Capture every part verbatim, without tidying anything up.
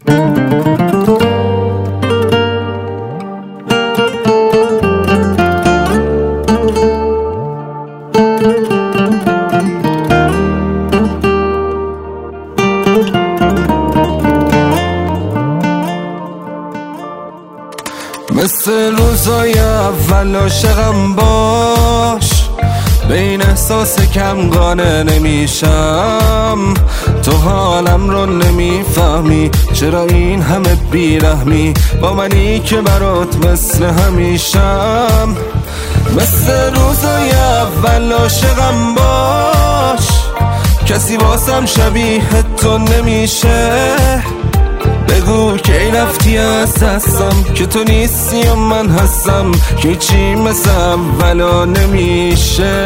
مثل روزای اول عاشقم باش، به این احساس کم قانع نمیشم. تو حالم رو نمیفهمی، چرا این همه بیرحمی با منی که برات مثل همیشم. مثل روزای اول عاشقم باش، کسی واسم شبیه تو نمیشه. بگو کی رفتی از دستم، که تو نیستی و من هستم، که چی مثل اولا نمیشه.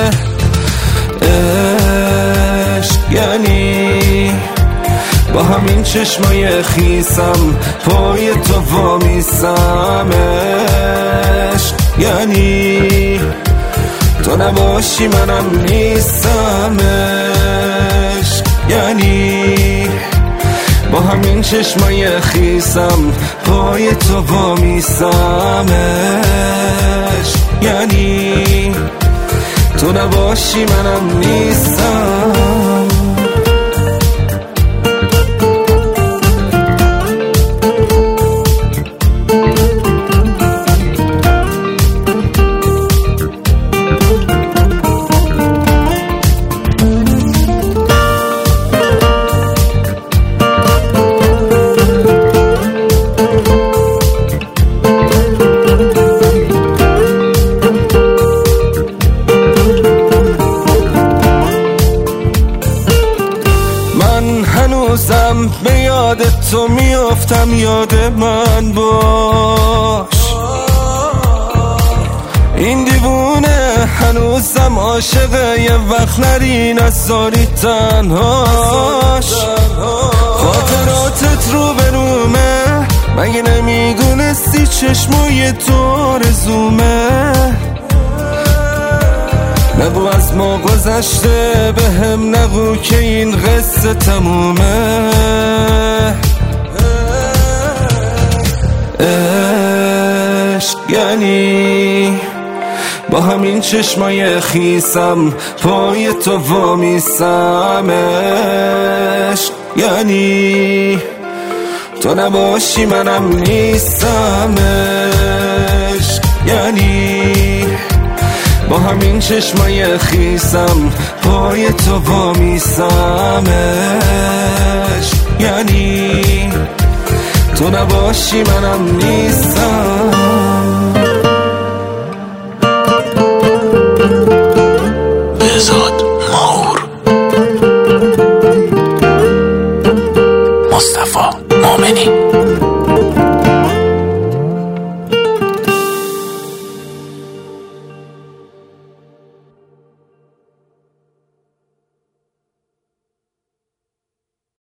عشق یعنی با همین چشمای خیسم پای تو وامیستم. عشق یعنی تو نباشی منم نیستم. عشق یعنی با همین چشمای خیسم پای تو وامیستم. عشق یعنی تو نباشی منم نیستم. هنوزم به یاد تو میافتم، یاد من باش. این دیوونه هنوزم عاشقه، یه وقت نری نذاری تنهاش. خاطراتت رو به رومه، مگه نمیدونستی چشمای تو رزومه. نگو از ما گذشته، به هم نگو که این قصه تمومه. عشق یعنی با همین چشمای خیسم پای تو وامیستم. عشق یعنی تو نباشی منم نیستم. عشق یعنی با همین چشمای خیسم پای تو وامیستم. عشق یعنی تو نباشی منم نیستم. بزاد ماهور مصطفی مومنی.